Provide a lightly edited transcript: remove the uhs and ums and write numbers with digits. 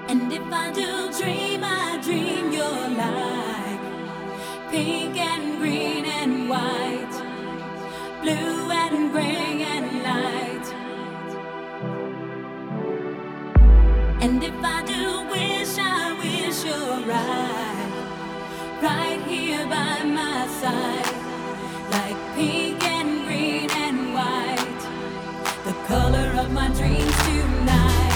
And if I do dream, I dream you're like pink and green and white, blue and gray and light. And if I do wish, I wish you're right, right here by my side, like pink and green and white, the color of my dreams tonight.